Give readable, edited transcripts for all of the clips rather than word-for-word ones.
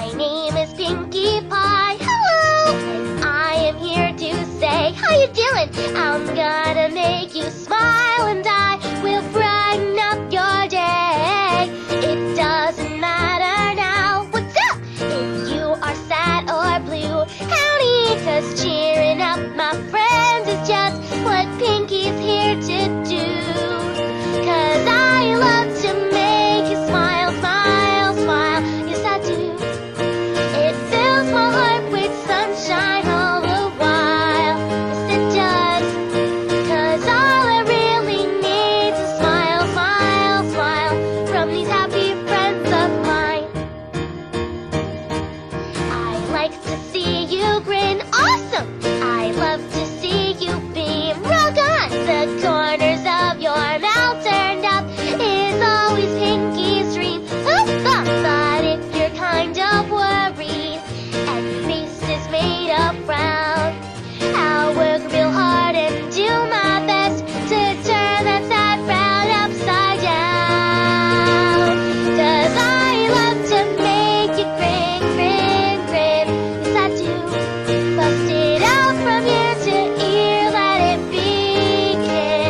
My name is Pinkie Pie. Hello! And I am here to say, how you doing? I'm gonna make you smile and I will brighten up your day. It doesn't matter now what's up if you are sad or blue. Howdy, 'cause cheering up my friends is just what Pinkie's here to do. 'Cause I love to make you smile, smile, smile. Yes, I do. It fills my heart with sunshine all the while. Yes, it does. 'Cause all I really need is a smile, smile, smile from these happy friends of mine. I like to see you grin. Awesome! I love to see you beam. Rock on! The corners of your mouth turned up is always Pinkie's dream. But if you're kind of worried and your face is made of frown, I'll work real hard and do my best to turn that sad frown upside down. 'Cause I love to make you grin, grin, grin. Yes, I do. Bust it out from ear to ear, let it begin.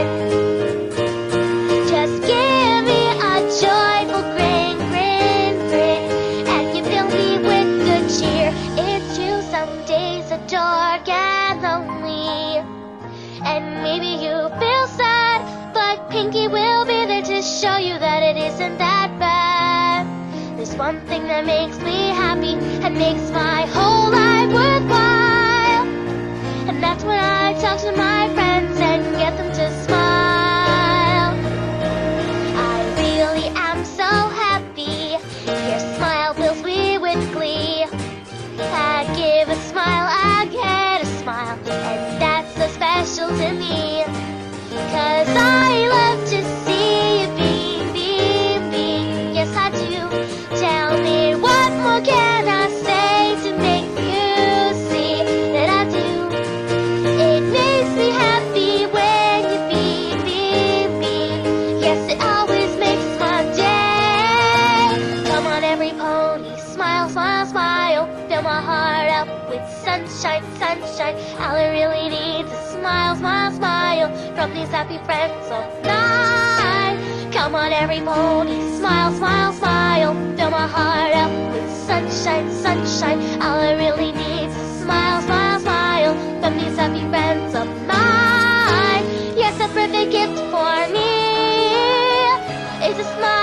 Just give me a joyful grin, grin, grin, and you fill me with good cheer. It's true, some days are dark and lonely, and maybe you feel sad, but Pinkie will be there to show you that it isn't that bad. There's one thing that makes me happy and makes my whole life worthwhile, and that's when I talk to my friends and get them to smile. I really am so happy. Your smile fills me with glee. I give a smile, I get a smile, and that's so special to me. 'Cause I love to see you beam, beam, beam. Yes, I do. Tell me, what more can I say to make you see that I do? It makes me happy when you beam, beam, beam. Yes, it always makes my day. Come on, every pony, smile, smile, smile. Fill my heart up with sunshine, sunshine. All I really need is a smile, smile, smile from these happy friends of mine. Come on, every pony, smile, smile, smile. Fill my heart up with sunshine, sunshine. All I really need is a smile, smile, smile from these happy friends of mine. Yes, a perfect gift for me is a smile.